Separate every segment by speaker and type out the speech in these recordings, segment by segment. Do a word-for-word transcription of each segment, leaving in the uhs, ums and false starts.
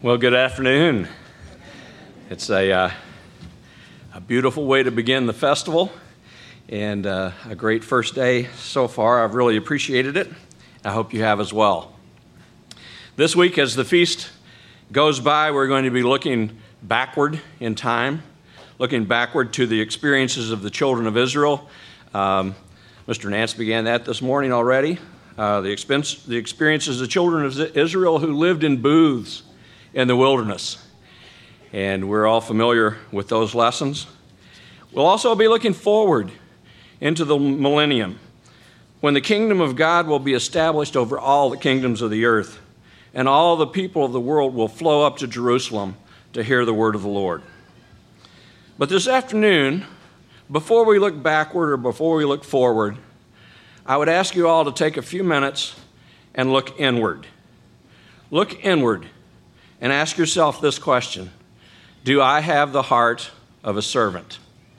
Speaker 1: Well, good afternoon. It's a, uh, a beautiful way to begin the festival, and uh, a great first day so far. I've really appreciated it. I hope you have as well. This week, as the feast goes by, we're going to be looking backward in time, looking backward to the experiences of the children of Israel. Um, Mister Nance began that this morning already. Uh, the, expense, the experiences of the children of Israel who lived in booths in the wilderness. And we're all familiar with those lessons. We'll also be looking forward into the millennium, when the kingdom of God will be established over all the kingdoms of the earth, and all the people of the world will flow up to Jerusalem to hear the word of the Lord. But this afternoon, before we look backward or before we look forward, I would ask you all to take a few minutes and look inward. Look inward and ask yourself this question: do I have the heart of a servant?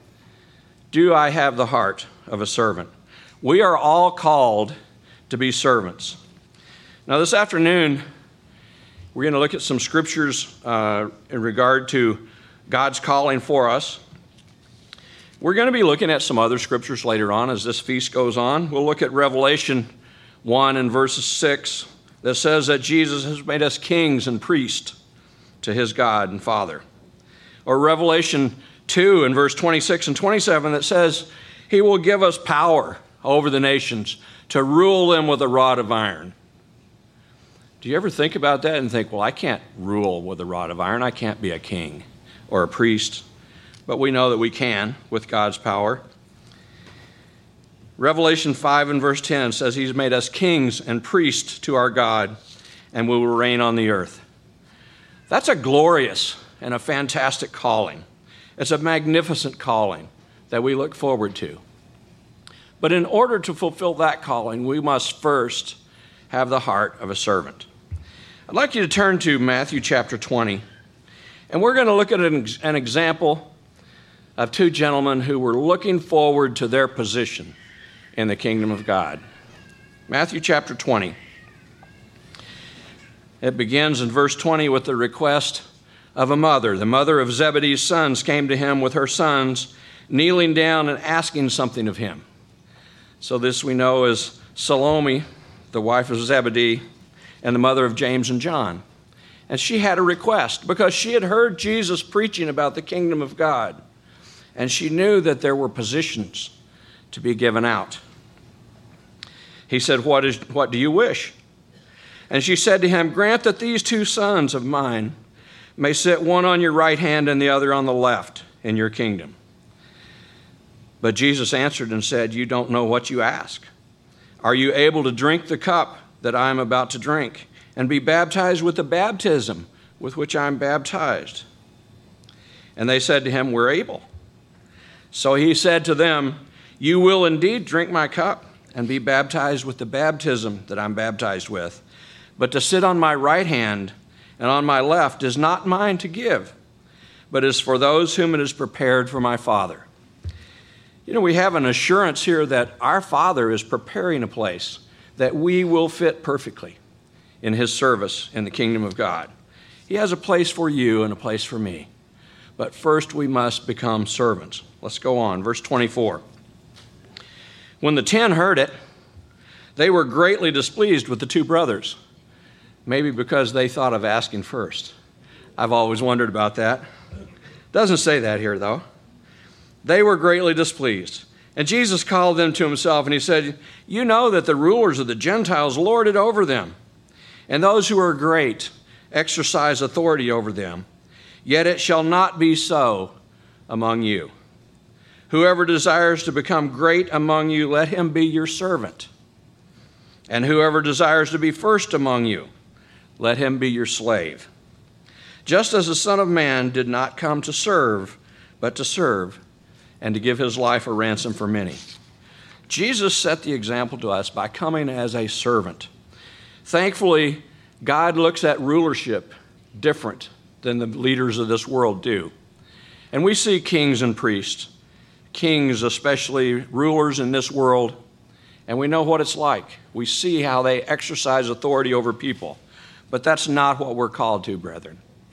Speaker 1: Do I have the heart of a servant? We are all called to be servants. Now, this afternoon, we're going to look at some scriptures uh, in regard to God's calling for us. We're going to be looking at some other scriptures later on as this feast goes on. We'll look at Revelation one and verse six that says that Jesus has made us kings and priests to his God and Father. Or Revelation two and verse twenty-six and twenty-seven that says he will give us power over the nations to rule them with a rod of iron. Do you ever think about that and think, well, I can't rule with a rod of iron. I can't be a king or a priest. But we know that we can with God's power. Revelation five and verse ten says he's made us kings and priests to our God, and we will reign on the earth. That's a glorious and a fantastic calling. It's a magnificent calling that we look forward to. But in order to fulfill that calling, we must first have the heart of a servant. I'd like you to turn to Matthew chapter twenty, and we're going to look at an, an example of two gentlemen who were looking forward to their position in the kingdom of God. Matthew chapter twenty. It begins in verse twenty with the request of a mother. The mother of Zebedee's sons came to him with her sons, kneeling down and asking something of him. So this we know is Salome, the wife of Zebedee, and the mother of James and John. And she had a request because she had heard Jesus preaching about the kingdom of God. And she knew that there were positions to be given out. He said, what is, what do you wish? And she said to him, grant that these two sons of mine may sit one on your right hand and the other on the left in your kingdom. But Jesus answered and said, you don't know what you ask. Are you able to drink the cup that I am about to drink and be baptized with the baptism with which I am baptized? And they said to him, we're able. So he said to them, you will indeed drink my cup and be baptized with the baptism that I'm baptized with. But to sit on my right hand and on my left is not mine to give, but is for those whom it is prepared for my Father. You know, we have an assurance here that our Father is preparing a place that we will fit perfectly in his service in the kingdom of God. He has a place for you and a place for me. But first we must become servants. Let's go on. Verse twenty-four. When the ten heard it, they were greatly displeased with the two brothers. Maybe because they thought of asking first. I've always wondered about that. Doesn't say that here, though. They were greatly displeased. And Jesus called them to himself, and he said, you know that the rulers of the Gentiles lord it over them, and those who are great exercise authority over them. Yet it shall not be so among you. Whoever desires to become great among you, let him be your servant. And whoever desires to be first among you, let him be your slave. Just as the Son of Man did not come to serve, but to serve, and to give his life a ransom for many. Jesus set the example to us by coming as a servant. Thankfully, God looks at rulership different than the leaders of this world do. And we see kings and priests, kings especially, rulers in this world, and we know what it's like. We see how they exercise authority over people. But that's not what we're called to, brethren.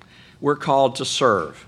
Speaker 1: we're called to serve.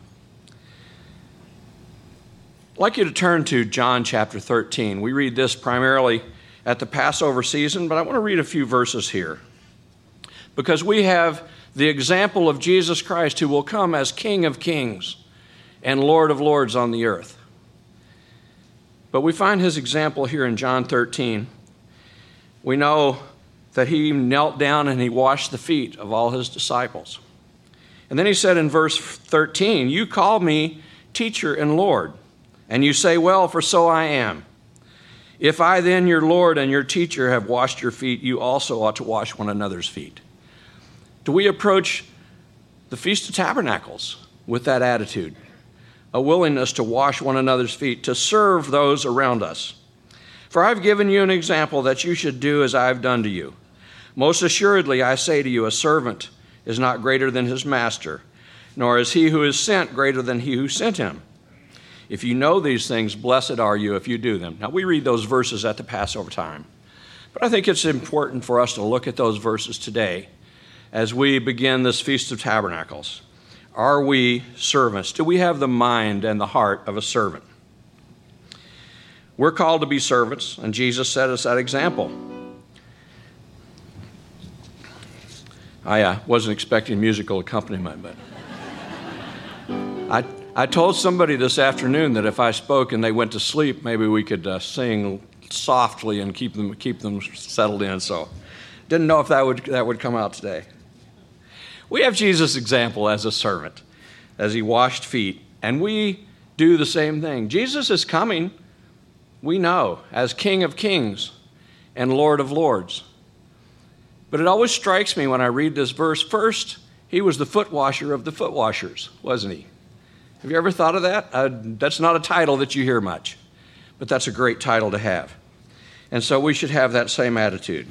Speaker 1: I'd like you to turn to John chapter thirteen. We read this primarily at the Passover season, but I want to read a few verses here, because we have the example of Jesus Christ, who will come as King of Kings and Lord of Lords on the earth. But we find his example here in John thirteen. We know that he knelt down and he washed the feet of all his disciples. And then he said in verse thirteen, "You call me teacher and Lord, and you say, well, for so I am. If I then, your Lord and your teacher, have washed your feet, you also ought to wash one another's feet." Do we approach the Feast of Tabernacles with that attitude? A willingness to wash one another's feet, to serve those around us. "For I've given you an example that you should do as I've done to you. Most assuredly, I say to you, a servant is not greater than his master, nor is he who is sent greater than he who sent him. If you know these things, blessed are you if you do them." Now, we read those verses at the Passover time, but I think it's important for us to look at those verses today as we begin this Feast of Tabernacles. Are we servants? Do we have the mind and the heart of a servant? We're called to be servants, and Jesus set us that example. I uh, wasn't expecting musical accompaniment, but I, I told somebody this afternoon that if I spoke and they went to sleep, maybe we could uh, sing softly and keep them keep them settled in. So, didn't know if that would that would come out today. We have Jesus' example as a servant, as he washed feet, and we do the same thing. Jesus is coming, we know, as King of Kings and Lord of Lords. But it always strikes me when I read this verse, first, he was the foot washer of the foot washers, wasn't he? Have you ever thought of that? Uh, that's not a title that you hear much, but that's a great title to have. And so we should have that same attitude.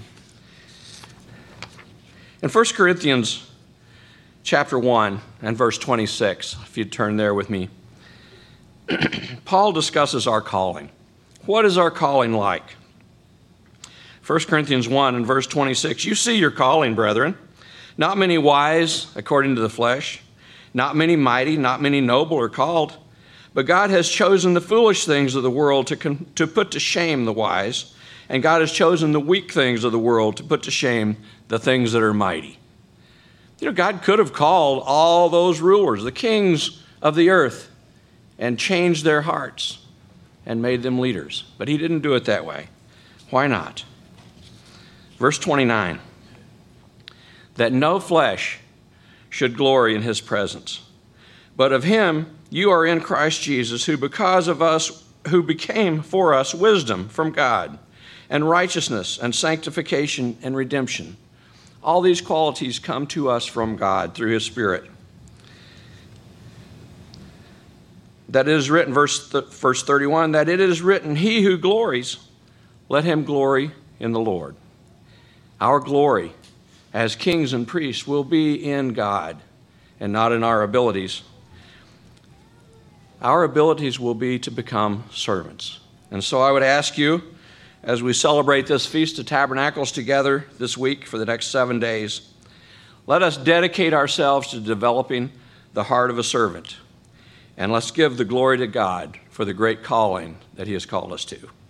Speaker 1: In First Corinthians chapter one and verse twenty-six, if you'd turn there with me, Paul discusses our calling. What is our calling like? First Corinthians one and verse twenty-six, "You see your calling, brethren. Not many wise according to the flesh, not many mighty, not many noble are called. But God has chosen the foolish things of the world to, con- to put to shame the wise, and God has chosen the weak things of the world to put to shame the things that are mighty." You know, God could have called all those rulers, the kings of the earth, and changed their hearts and made them leaders. But he didn't do it that way. Why not? Verse twenty-nine, "That no flesh should glory in his presence. But of him you are in Christ Jesus, who because of us, who became for us wisdom from God, and righteousness and sanctification and redemption." All these qualities come to us from God through his Spirit. That it is written, verse, th- verse thirty-one, that it is written, "He who glories, let him glory in the Lord." Our glory as kings and priests will be in God and not in our abilities. Our abilities will be to become servants. And so I would ask you, as we celebrate this Feast of Tabernacles together this week for the next seven days, let us dedicate ourselves to developing the heart of a servant. And let's give the glory to God for the great calling that he has called us to.